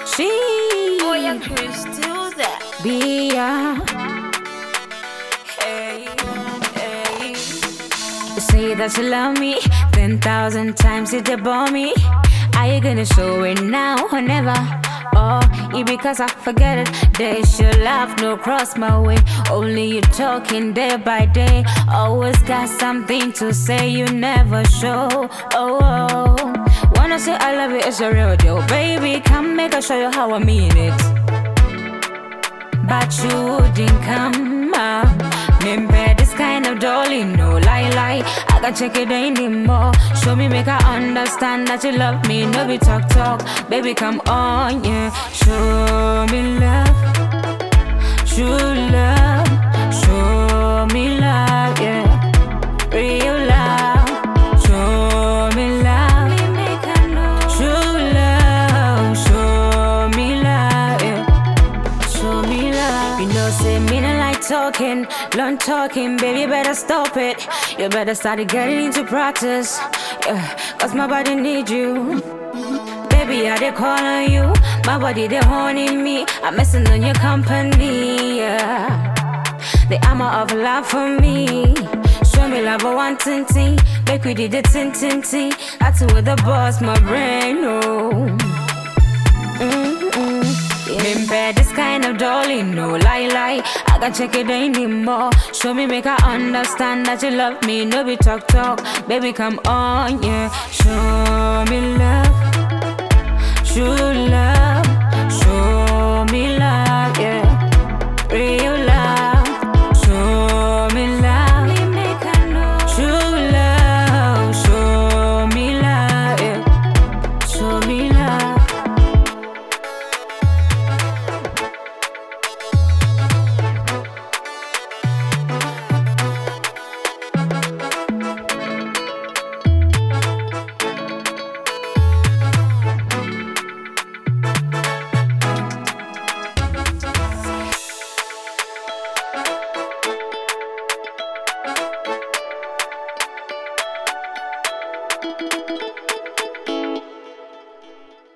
She. Oh, yeah, Crystal, that. Be Hey, hey. You say that you love me 10,000 times, did you bore me? Are you gonna show it now or never? Oh, it because I forget it. Days your love no cross my way. Only you talking day by day. Always got something to say, you never show. Oh, wanna say I love you, it's a real deal. Baby, come make I show you how I mean it. But you didn't come up. Remember this kind of dolly, no lie. I can check it anymore. Show me, make I understand that you love me. No be talk, baby, come on, yeah. Show me love, true love. Show me love, yeah. Real love. Show me love, true love. Show me love, yeah. Show me love. You know, say me not like talking, long talking, baby, better stop it. You better start getting into practice, yeah, cause my body need you. Baby, I dey call on you, my body they horning me. I'm messing on your company, yeah. The armor of love for me. Show me love, I want ting. Make we did the ting. That's with the boss, my brain, oh. Remember this kind of dolly, no lie. I can check it anymore. Show me, make I understand that you love me. No be talk, baby, come on, yeah. Show me love, true love.